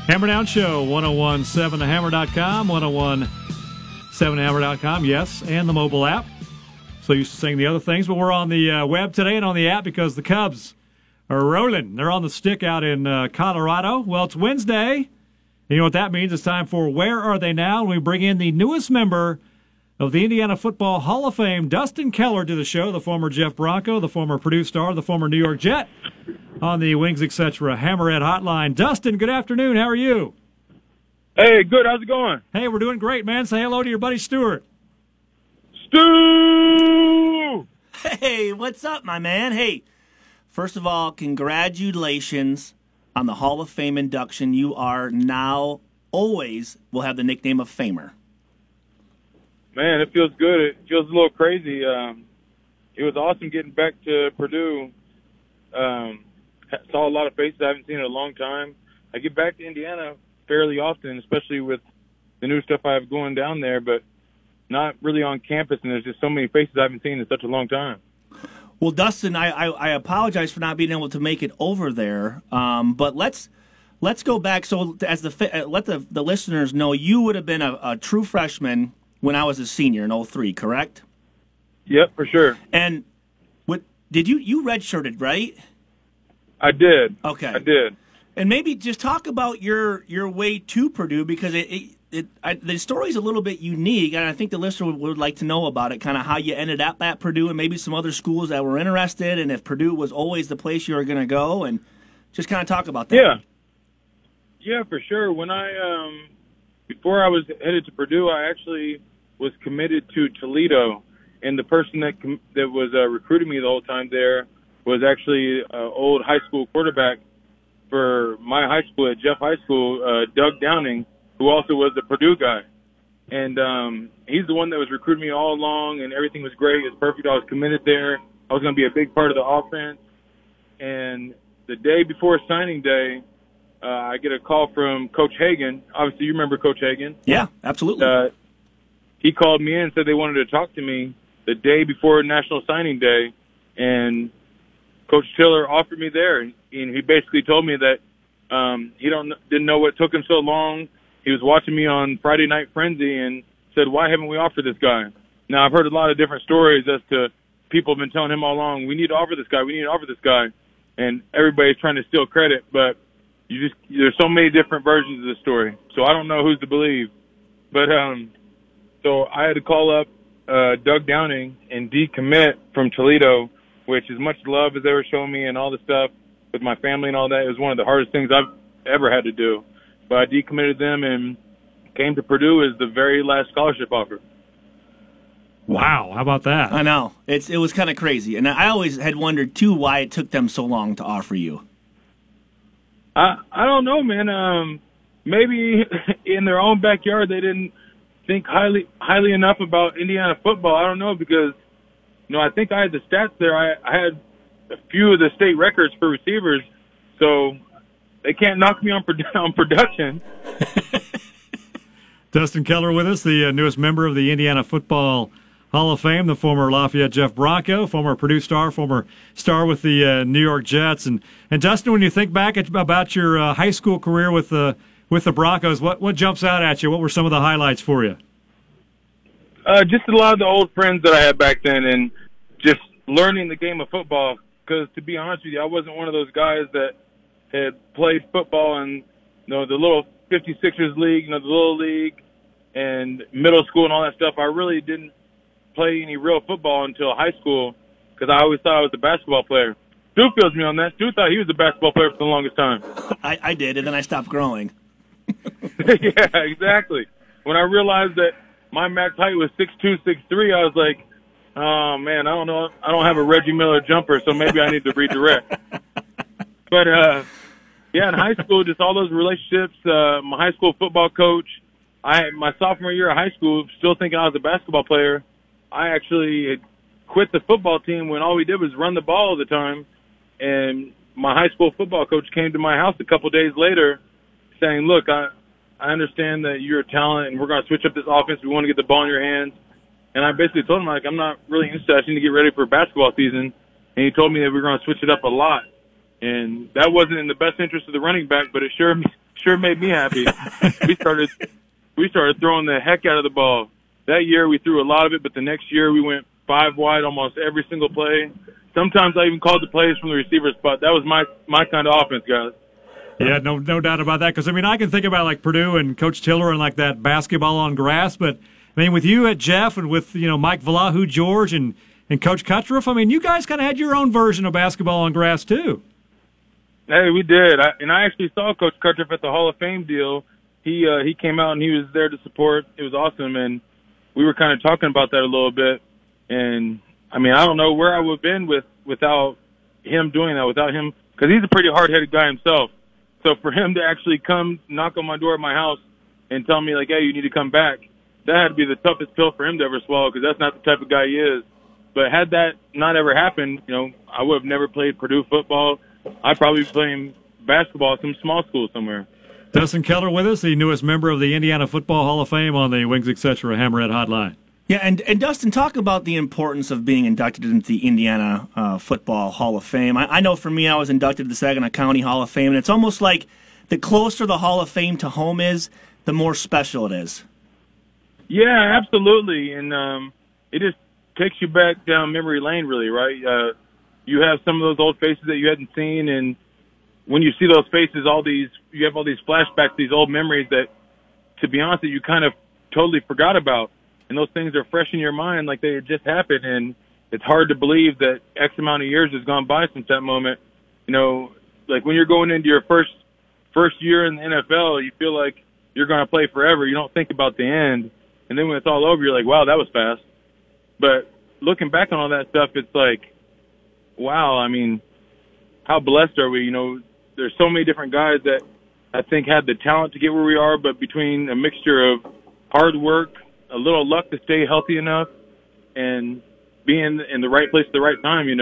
Hammer Down Show, 1017thehammer.com, 1017thehammer.com, yes, and the mobile app. So you used to saying the other things, but we're on the web today and on the app because the Cubs are rolling. They're on the stick out in Colorado. Well, it's Wednesday. You know what that means? It's time for Where Are They Now? And we bring in the newest member of the Indiana Football Hall of Fame, Dustin Keller, to the show, the former Jeff Bronco, the former Purdue Star, the former New York Jet, on the Wings Etc. Hammerhead Hotline. Dustin, good afternoon. How are you? Hey, good. How's it going? Hey, we're doing great, man. Say hello to your buddy Stuart. Stu! Hey, what's up, my man? Hey, first of all, congratulations on the Hall of Fame induction. You are now always will have the nickname of Famer. Man, it feels good. It feels a little crazy. It was awesome getting back to Purdue. Saw a lot of faces I haven't seen in a long time. I get back to Indiana fairly often, especially with the new stuff I have going down there, but not really on campus, and there's just so many faces I haven't seen in such a long time. Well, Dustin, I apologize for not being able to make it over there, but let's go back. So as let the listeners know, you would have been a true freshman when I was a senior in 03, correct? Yep, for sure. And did you redshirted, right? I did. Okay. I did. And maybe just talk about your way to Purdue, because the story's a little bit unique, and I think the listener would like to know about it, kind of how you ended up at Purdue and maybe some other schools that were interested, and if Purdue was always the place you were going to go, and just kind of talk about that. Yeah, for sure. When before I was headed to Purdue, I actually was committed to Toledo, and the person that was recruiting me the whole time there was actually an old high school quarterback for my high school at Jeff High School, Doug Downing, who also was the Purdue guy. And he's the one that was recruiting me all along, and everything was great. It was perfect. I was committed there. I was going to be a big part of the offense. And the day before signing day, I get a call from Coach Hagan. Obviously, you remember Coach Hagan. Yeah, absolutely. He called me in and said they wanted to talk to me the day before National Signing Day, and Coach Tiller offered me there. And he basically told me that he didn't know what took him so long. He was watching me on Friday Night Frenzy and said, why haven't we offered this guy? Now, I've heard a lot of different stories as to people have been telling him all along, we need to offer this guy, we need to offer this guy. And everybody's trying to steal credit, but there's so many different versions of the story. So I don't know who's to believe. But so I had to call up Doug Downing and decommit from Toledo, which as much love as they were showing me and all the stuff with my family and all that, it was one of the hardest things I've ever had to do. But I decommitted them and came to Purdue as the very last scholarship offer. Wow, how about that? I know. It was kind of crazy. And I always had wondered, too, why it took them so long to offer you. I don't know, man. Maybe in their own backyard they didn't think highly enough about Indiana football. I don't know, because I think I had the stats there. I had a few of the state records for receivers, so they can't knock me on production. Dustin Keller with us, the newest member of the Indiana Football Hall of Fame, the former Lafayette Jeff Bronco, former Purdue Star, former star with the New York Jets. And Dustin, when you think back about your high school career with the Broncos, what jumps out at you? What were some of the highlights for you? Just a lot of the old friends that I had back then, and just learning the game of football. Because to be honest with you, I wasn't one of those guys that had played football in the little 56ers league, the little league, and middle school and all that stuff. I really didn't play any real football until high school, because I always thought I was a basketball player. Stu feels me on that. Stu thought he was a basketball player for the longest time. I did, and then I stopped growing. Yeah, exactly. When I realized that my max height was 6'2", 6'3", I was like, oh, man, I don't know. I don't have a Reggie Miller jumper, so maybe I need to redirect. But, yeah, in high school, just all those relationships. My high school football coach, my sophomore year of high school, still thinking I was a basketball player, I actually had quit the football team when all we did was run the ball all the time. And my high school football coach came to my house a couple days later saying, look, I understand that you're a talent and we're going to switch up this offense. We want to get the ball in your hands. And I basically told him, I'm not really interested. I need to get ready for basketball season. And he told me that we were going to switch it up a lot. And that wasn't in the best interest of the running back, but it sure sure made me happy. we started throwing the heck out of the ball. That year we threw a lot of it, but the next year we went 5 wide almost every single play. Sometimes I even called the plays from the receiver spot. That was my kind of offense, guys. Yeah, no doubt about that. Because, I mean, I can think about, like, Purdue and Coach Tiller and, like, that basketball on grass. But, I mean, with you at Jeff and with, Mike Vallahu George and Coach Cuttriff, I mean, you guys kind of had your own version of basketball on grass, too. Hey, we did. I actually saw Coach Cuttriff at the Hall of Fame deal. He came out and he was there to support. It was awesome. And we were kind of talking about that a little bit. And, I mean, I don't know where I would have been without him doing that, without him, because he's a pretty hard-headed guy himself. So for him to actually come knock on my door at my house and tell me, like, hey, you need to come back, that had to be the toughest pill for him to ever swallow, because that's not the type of guy he is. But had that not ever happened, I would have never played Purdue football. I'd probably be playing basketball at some small school somewhere. Dustin Keller with us, the newest member of the Indiana Football Hall of Fame on the Wings Etc. Hammerhead Hotline. Yeah, and Dustin, talk about the importance of being inducted into the Indiana Football Hall of Fame. I know for me, I was inducted to the Saginaw County Hall of Fame, and it's almost like the closer the Hall of Fame to home is, the more special it is. Yeah, absolutely, and it just takes you back down memory lane, really, right? You have some of those old faces that you hadn't seen, and when you see those faces, you have all these flashbacks, these old memories that, to be honest, that you kind of totally forgot about. And those things are fresh in your mind like they had just happened, and it's hard to believe that X amount of years has gone by since that moment. Like when you're going into your first year in the NFL, you feel like you're going to play forever. You don't think about the end. And then when it's all over, you're like, wow, that was fast. But looking back on all that stuff, it's like, wow, I mean, how blessed are we? There's so many different guys that I think had the talent to get where we are, but between a mixture of hard work, a little luck to stay healthy enough, and being in the right place at the right time,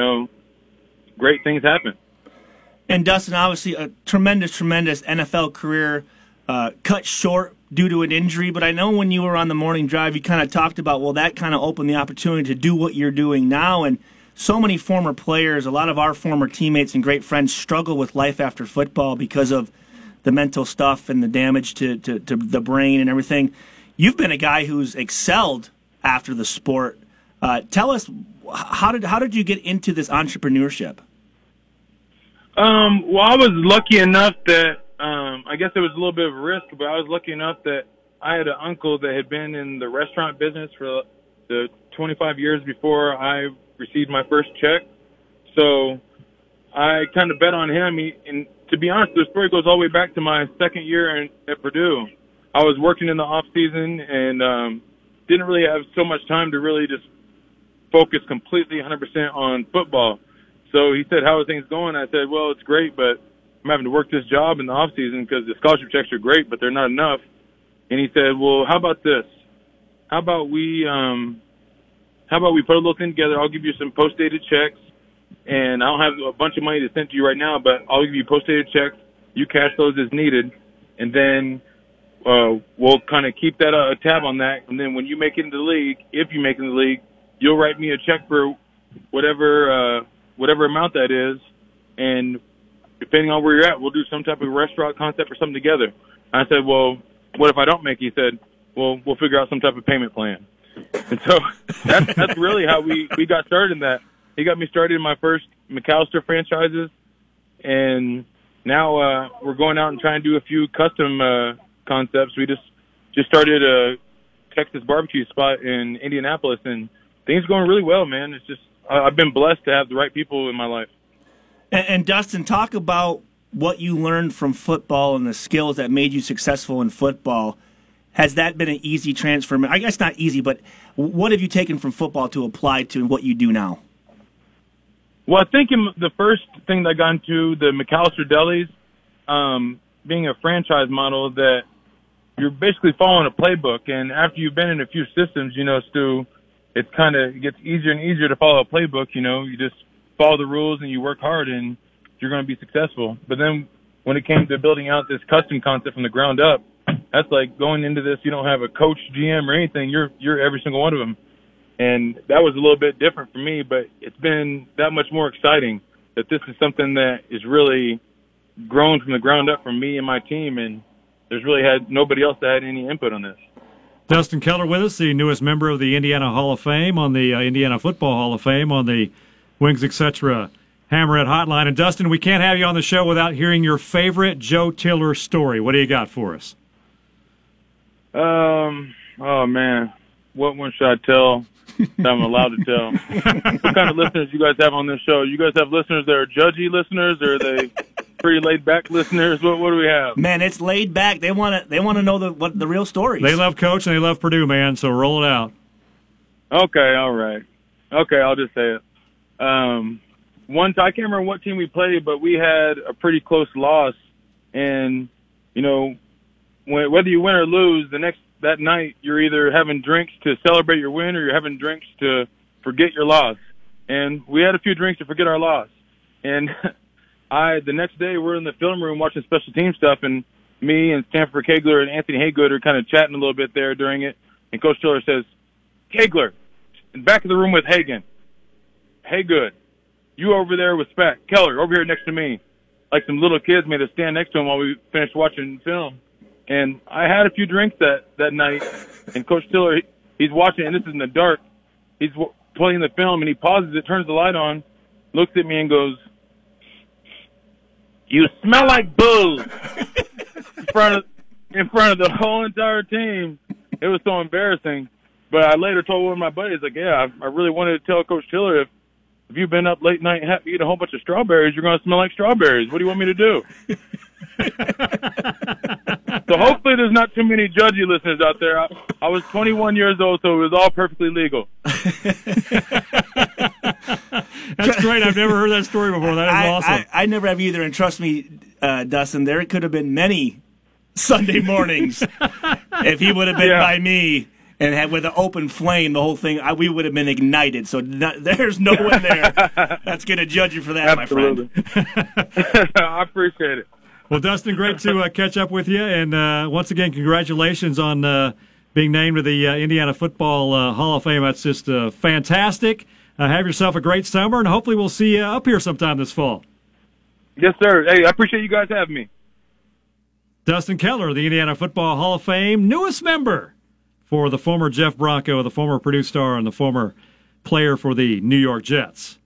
great things happen. And Dustin, obviously a tremendous NFL career cut short due to an injury, but I know when you were on the morning drive, you kind of talked about, well, that kind of opened the opportunity to do what you're doing now, and so many former players, a lot of our former teammates and great friends struggle with life after football because of the mental stuff and the damage to the brain and everything. You've been a guy who's excelled after the sport. Tell us, how did you get into this entrepreneurship? Well, I was lucky enough that I guess it was a little bit of a risk, but I was lucky enough that I had an uncle that had been in the restaurant business for the 25 years before I received my first check. So I kind of bet on him. And to be honest, the story goes all the way back to my second year at Purdue. I was working in the off season and didn't really have so much time to really just focus completely 100% on football. So he said, how are things going? I said, well, it's great, but I'm having to work this job in the off season because the scholarship checks are great, but they're not enough. And he said, well, how about this? How about we put a little thing together? I'll give you some post-dated checks, and I don't have a bunch of money to send to you right now, but I'll give you post-dated checks. You cash those as needed, and then we'll kind of keep that a tab on that. And then when you make it into the league, if you make it in the league, you'll write me a check for whatever amount that is, and depending on where you're at, we'll do some type of restaurant concept or something together. I said, well, what if I don't make it? He said, well, we'll figure out some type of payment plan. And so that's really how we got started in that. He got me started in my first McAllister franchises, and now we're going out and trying to do a few custom concepts. We just started a Texas barbecue spot in Indianapolis, and things are going really well, man. It's just I've been blessed to have the right people in my life. And Dustin, talk about what you learned from football and the skills that made you successful in football. Has that been an easy transfer? I guess not easy, but what have you taken from football to apply to what you do now? Well, I think the first thing that I got into, the McAllister Delis, being a franchise model, that you're basically following a playbook. And after you've been in a few systems, Stu, it gets easier and easier to follow a playbook. You just follow the rules and you work hard and you're going to be successful. But then when it came to building out this custom concept from the ground up, that's like going into this, you don't have a coach, GM, or anything. You're every single one of them. And that was a little bit different for me, but it's been that much more exciting that this is something that is really grown from the ground up for me and my team. And there's really had nobody else that had any input on this. Dustin Keller with us, the newest member of the Indiana Hall of Fame on the Indiana Football Hall of Fame on the Wings Etc. Hammerhead Hotline. And Dustin, we can't have you on the show without hearing your favorite Joe Tiller story. What do you got for us? Oh man, what one should I tell that I'm allowed to tell? What kind of listeners you guys have on this show? You guys have listeners that are judgy listeners, or are they pretty laid back listeners? What do we have? Man, it's laid back. They want to know the real stories. They love Coach and they love Purdue, man. So roll it out. Okay, all right. Okay, I'll just say it. One time, I can't remember what team we played, but we had a pretty close loss, and you know, whether you win or lose, that night you're either having drinks to celebrate your win or you're having drinks to forget your loss. And we had a few drinks to forget our loss. And the next day we're in the film room watching special team stuff, and me and Stanford Kegler and Anthony Haygood are kind of chatting a little bit there during it. And Coach Tiller says, Kegler, in the back of the room with Hagan, Haygood, you over there with Speck, Keller, over here next to me. Like some little kids made us stand next to him while we finished watching film. And I had a few drinks that night, and Coach Tiller, he's watching, and this is in the dark. He's playing the film, and he pauses it, turns the light on, looks at me and goes, "You smell like booze," in front of the whole entire team. It was so embarrassing. But I later told one of my buddies, like, yeah, I really wanted to tell Coach Tiller, if you've been up late night and eat a whole bunch of strawberries, you're going to smell like strawberries. What do you want me to do? So hopefully there's not too many judgy listeners out there. I was 21 years old, so it was all perfectly legal. That's great. I've never heard that story before. That is awesome. I never have either, and trust me, Dustin, there could have been many Sunday mornings if he would have been by me and had with an open flame the whole thing. We would have been ignited. So there's no one there that's going to judge you for that, Absolutely. my friend. I appreciate it. Well, Dustin, great to catch up with you. And once again, congratulations on being named to the Indiana Football Hall of Fame. That's just fantastic. Have yourself a great summer, and hopefully we'll see you up here sometime this fall. Yes, sir. Hey, I appreciate you guys having me. Dustin Keller, the Indiana Football Hall of Fame, newest member for the former Jeff Bronco, the former Purdue star, and the former player for the New York Jets.